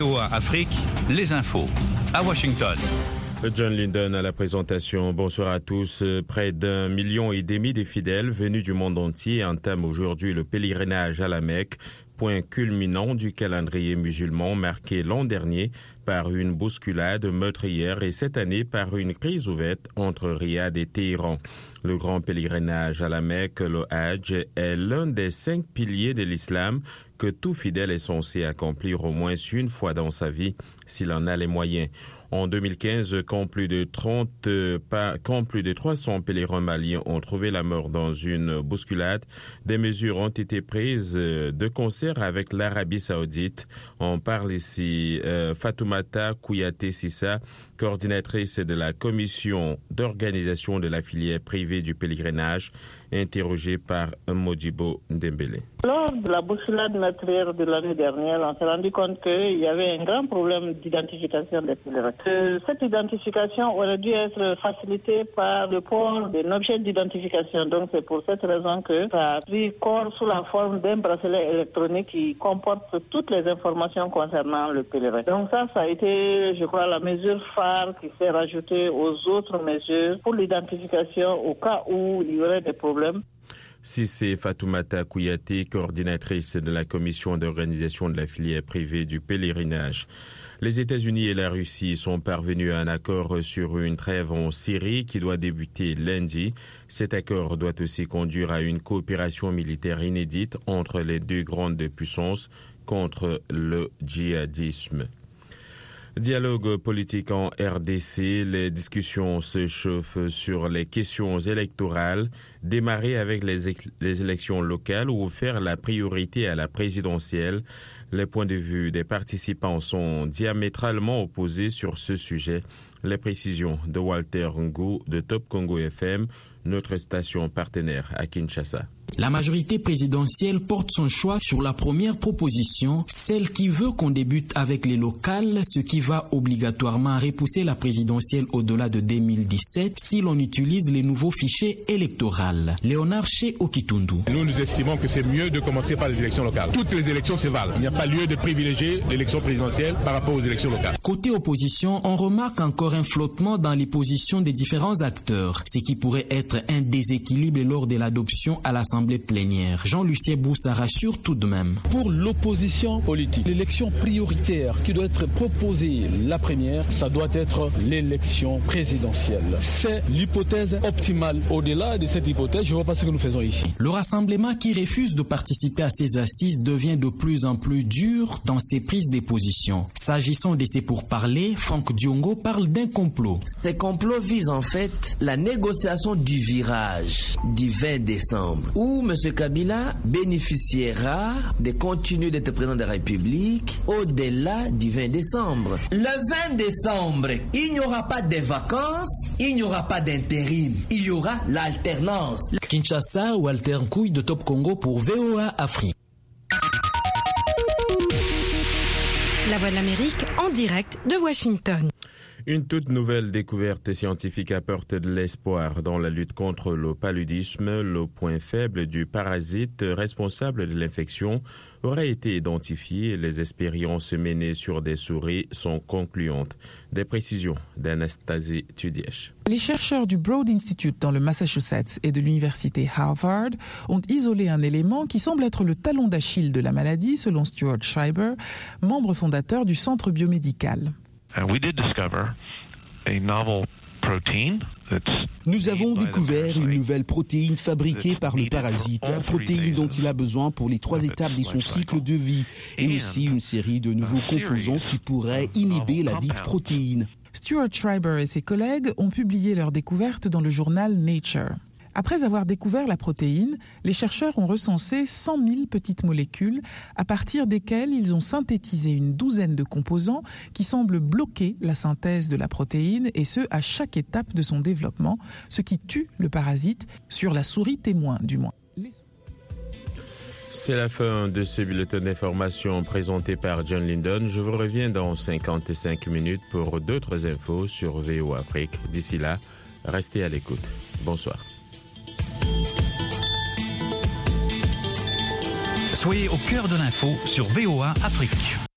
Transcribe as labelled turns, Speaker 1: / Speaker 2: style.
Speaker 1: VOA Afrique, les infos. À Washington.
Speaker 2: John Linden à la présentation. Bonsoir à tous. Près d'1,5 million de fidèles venus du monde entier entament aujourd'hui le pèlerinage à la Mecque, point culminant du calendrier musulman marqué l'an dernier par une bousculade meurtrière et cette année par une crise ouverte entre Riyad et Téhéran. Le grand pèlerinage à la Mecque, le Hajj, est l'un des 5 piliers de l'islam que tout fidèle est censé accomplir au moins une fois dans sa vie, s'il en a les moyens. En 2015, quand plus de 300 pèlerins maliens ont trouvé la mort dans une bousculade, des mesures ont été prises de concert avec l'Arabie Saoudite. On parle ici Fatoumata Kouyaté Sissa, coordinatrice de la commission d'organisation de la filière privée du pèlerinage, interrogée par Modibo Ndembele.
Speaker 3: Lors de la bousculade meurtrière de l'année dernière, on s'est rendu compte qu'il y avait un grand problème d'identification des pèlerins. Cette identification aurait dû être facilitée par le port d'un objet d'identification. Donc c'est pour cette raison que ça a pris corps sous la forme d'un bracelet électronique qui comporte toutes les informations concernant le pèlerin. Donc ça a été, je crois, la mesure phare qui s'est rajoutée aux autres mesures pour l'identification au cas où il y aurait des problèmes.
Speaker 2: Si c'est Fatoumata Kouyaté, coordinatrice de la commission d'organisation de la filière privée du pèlerinage. Les États-Unis et la Russie sont parvenus à un accord sur une trêve en Syrie qui doit débuter lundi. Cet accord doit aussi conduire à une coopération militaire inédite entre les deux grandes puissances contre le djihadisme. Dialogue politique en RDC, les discussions se chauffent sur les questions électorales, démarrer avec les élections locales ou faire la priorité à la présidentielle. Les points de vue des participants sont diamétralement opposés sur ce sujet. Les précisions de Walter Ngou de Top Congo FM, notre station partenaire à Kinshasa.
Speaker 4: La majorité présidentielle porte son choix sur la première proposition, celle qui veut qu'on débute avec les locales, ce qui va obligatoirement repousser la présidentielle au-delà de 2017 si l'on utilise les nouveaux fichiers électoraux. Léonard Ché Okitundu.
Speaker 5: Nous estimons que c'est mieux de commencer par les élections locales. Toutes les élections se valent. Il n'y a pas lieu de privilégier l'élection présidentielle par rapport aux élections locales.
Speaker 4: Côté opposition, on remarque encore un flottement dans les positions des différents acteurs, ce qui pourrait être un déséquilibre lors de l'adoption à l'Assemblée plénière. Jean-Lucien Boussa rassure tout de même.
Speaker 6: Pour l'opposition politique, l'élection prioritaire qui doit être proposée la première, ça doit être l'élection présidentielle. C'est l'hypothèse optimale. Au-delà de cette hypothèse, je ne vois pas ce que nous faisons ici.
Speaker 4: Le rassemblement qui refuse de participer à ces assises devient de plus en plus dur dans ses prises de position. S'agissant de ces pourparlers, Franck Diongo parle d'un complot.
Speaker 7: Ces complots visent en fait la négociation du virage du 20 décembre où M. Kabila bénéficiera de continuer d'être président de la République au-delà du 20 décembre. Le 20 décembre, il n'y aura pas de vacances, il n'y aura pas d'intérim, il y aura l'alternance.
Speaker 4: Kinshasa, Walter Nkouy de Top Congo pour VOA Afrique.
Speaker 8: La Voix de l'Amérique en direct de Washington.
Speaker 2: Une toute nouvelle découverte scientifique apporte de l'espoir dans la lutte contre le paludisme. Le point faible du parasite responsable de l'infection aurait été identifié et les expériences menées sur des souris sont concluantes. Des précisions d'Anastasie Tudièche.
Speaker 9: Les chercheurs du Broad Institute dans le Massachusetts et de l'université Harvard ont isolé un élément qui semble être le talon d'Achille de la maladie, selon Stuart Schreiber, membre fondateur du centre biomédical.
Speaker 10: Nous avons découvert une nouvelle protéine fabriquée par le parasite, protéine dont il a besoin pour les 3 étapes de son cycle de vie, et aussi une série de nouveaux composants qui pourraient inhiber la dite protéine.
Speaker 9: Stuart Schreiber et ses collègues ont publié leur découverte dans le journal Nature. Après avoir découvert la protéine, les chercheurs ont recensé 100 000 petites molécules à partir desquelles ils ont synthétisé une douzaine de composants qui semblent bloquer la synthèse de la protéine et ce à chaque étape de son développement, ce qui tue le parasite, sur la souris témoin du moins.
Speaker 2: C'est la fin de ce bulletin d'information présenté par John Linden. Je vous reviens dans 55 minutes pour d'autres infos sur VOA Afrique. D'ici là, restez à l'écoute. Bonsoir.
Speaker 1: Soyez au cœur de l'info sur VOA Afrique.